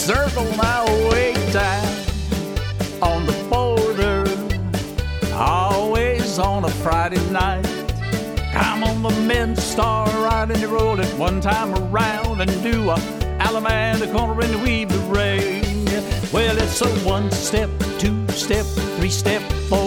circle my way down on the border, always on a Friday night. I'm on the Midstar riding the road at one time around and do a Alamanda corner and weave the rain. Well, it's a 1 step, 2 step, 3 step, 4